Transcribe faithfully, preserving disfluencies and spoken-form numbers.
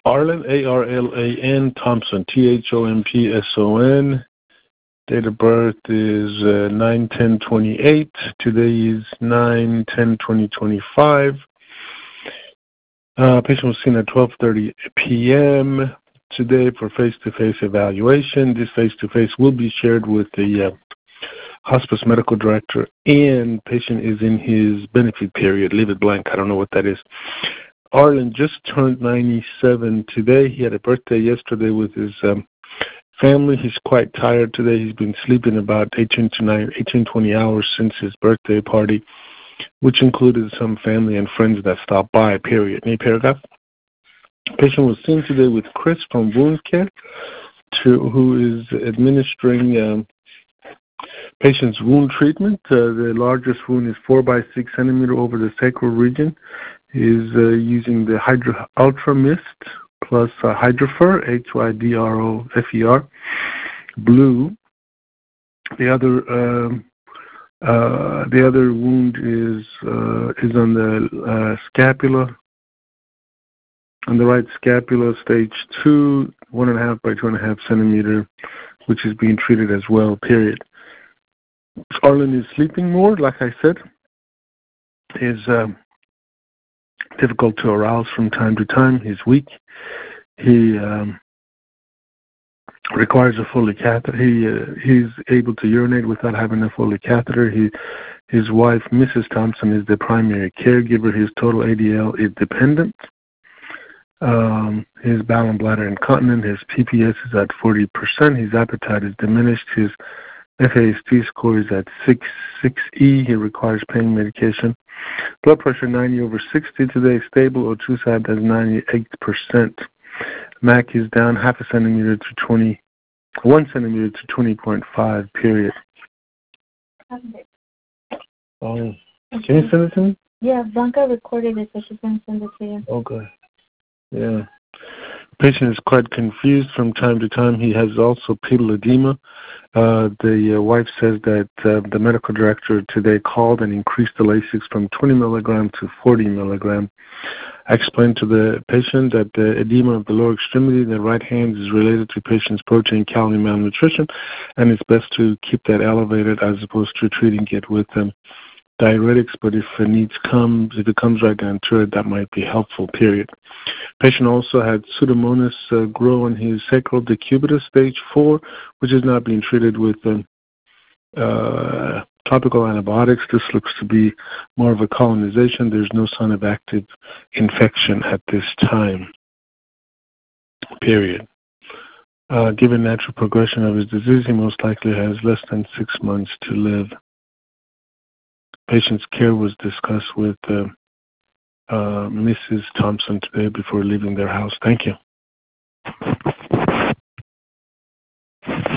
Arlen, A R L A N, Thompson, T H O M P S O N. Date of birth is uh, nine ten twenty-eight. Today is nine ten twenty twenty-five. Uh, patient was seen at twelve thirty p.m. today for face-to-face evaluation. This face-to-face will be shared with the uh, hospice medical director, and patient is in his benefit period. Leave it blank. I don't know what that is. Arlen just turned ninety-seven today. He had a birthday yesterday with his um, family. He's quite tired today. He's been sleeping about eighteen to nine, eighteen, twenty hours since his birthday party, which included some family and friends that stopped by, period. Any paragraph? Patient was seen today with Chris from Wound Care, to, who is administering um, patient's wound treatment. Uh, the largest wound is four by six centimeter over the sacral region. He is uh, using the Hydro Ultra Mist plus uh, Hydrofer, H Y D R O F E R, blue. The other um, uh, the other wound is uh, is on the uh, scapula, on the right scapula, stage two, one and a half by two and a half centimeter, which is being treated as well. Period. Arlen is sleeping more, like I said. Is um, difficult to arouse from time to time. He's weak. He um, requires a Foley catheter. He uh, he's able to urinate without having a Foley catheter. He his wife, Missus Thompson, is the primary caregiver. His total A D L is dependent. Um, his bowel and bladder incontinent. His P P S is at forty percent. His appetite is diminished. His F A S T score is at six six E. He requires pain medication. Blood pressure ninety over sixty today, stable. O two side has ninety-eight percent. M A C is down half a centimeter to twenty, one centimeter to twenty point five. Period. Okay. Um, can you send it to me? Yeah, Blanca recorded it, so she's going to send it to you. Okay. Yeah. Patient is quite confused from time to time. He has also pedal edema. Uh, the uh, wife says that uh, the medical director today called and increased the Lasix from twenty milligram to forty milligram. I explained to the patient that the edema of the lower extremity in the right hand is related to patient's protein calorie malnutrition, and it's best to keep that elevated as opposed to treating it with um, diuretics. But if the needs comes, if it comes right down to it, that might be helpful. Period. Patient also had Pseudomonas uh, grow on his sacral decubitus, stage four, which is not being treated with um, uh, topical antibiotics. This looks to be more of a colonization. There's no sign of active infection at this time. Period. Uh, given natural progression of his disease, he most likely has less than six months to live. Patient's care was discussed with uh, uh, Missus Thompson today before leaving their house. Thank you.